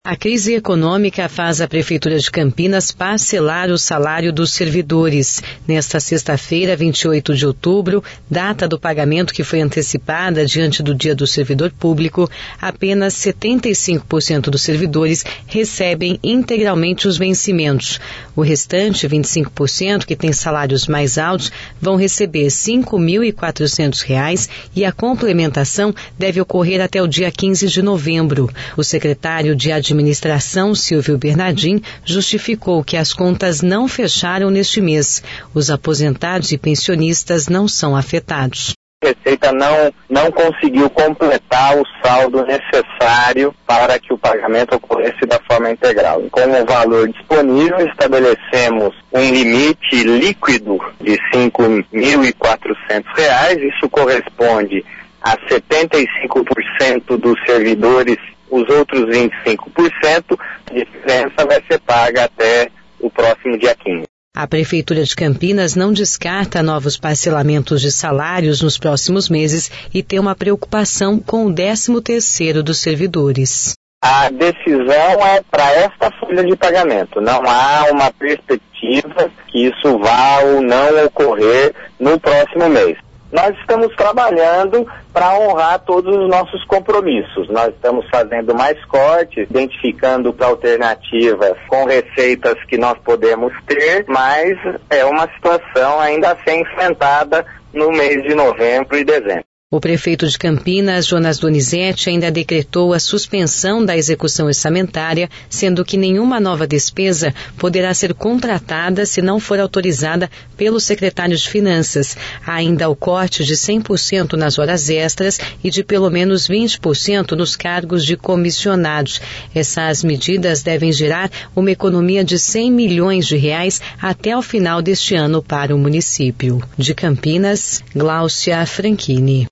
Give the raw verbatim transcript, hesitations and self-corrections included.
A crise econômica faz a Prefeitura de Campinas parcelar o salário dos servidores. Nesta sexta-feira, vinte e oito de outubro, data do pagamento que foi antecipada diante do Dia do Servidor Público, apenas setenta e cinco por cento dos servidores recebem integralmente os vencimentos. O restante, vinte e cinco por cento, que tem salários mais altos, vão receber cinco mil e quatrocentos reais e a complementação deve ocorrer até o dia quinze de novembro. O secretário de Administração Administração, Silvio Bernardim, justificou que as contas não fecharam neste mês. Os aposentados e pensionistas não são afetados. A Receita não, não conseguiu completar o saldo necessário para que o pagamento ocorresse da forma integral. Com o valor disponível, estabelecemos um limite líquido de cinco mil e quatrocentos reais. Isso corresponde a setenta e cinco por cento dos servidores. Os outros vinte e cinco por cento, a diferença vai ser paga até o próximo dia quinze. A Prefeitura de Campinas não descarta novos parcelamentos de salários nos próximos meses e tem uma preocupação com o décimo terceiro dos servidores. A decisão é para esta folha de pagamento. Não há uma perspectiva que isso vá ou não ocorrer no próximo mês. Nós estamos trabalhando para honrar todos os nossos compromissos. Nós estamos fazendo mais cortes, identificando alternativas com receitas que nós podemos ter, mas é uma situação ainda a ser enfrentada no mês de novembro e dezembro. O prefeito de Campinas, Jonas Donizete, ainda decretou a suspensão da execução orçamentária, sendo que nenhuma nova despesa poderá ser contratada se não for autorizada pelo secretário de Finanças. Há ainda o corte de cem por cento nas horas extras e de pelo menos vinte por cento nos cargos de comissionados. Essas medidas devem gerar uma economia de cem milhões de reais até o final deste ano para o município. De Campinas, Gláucia Franchini.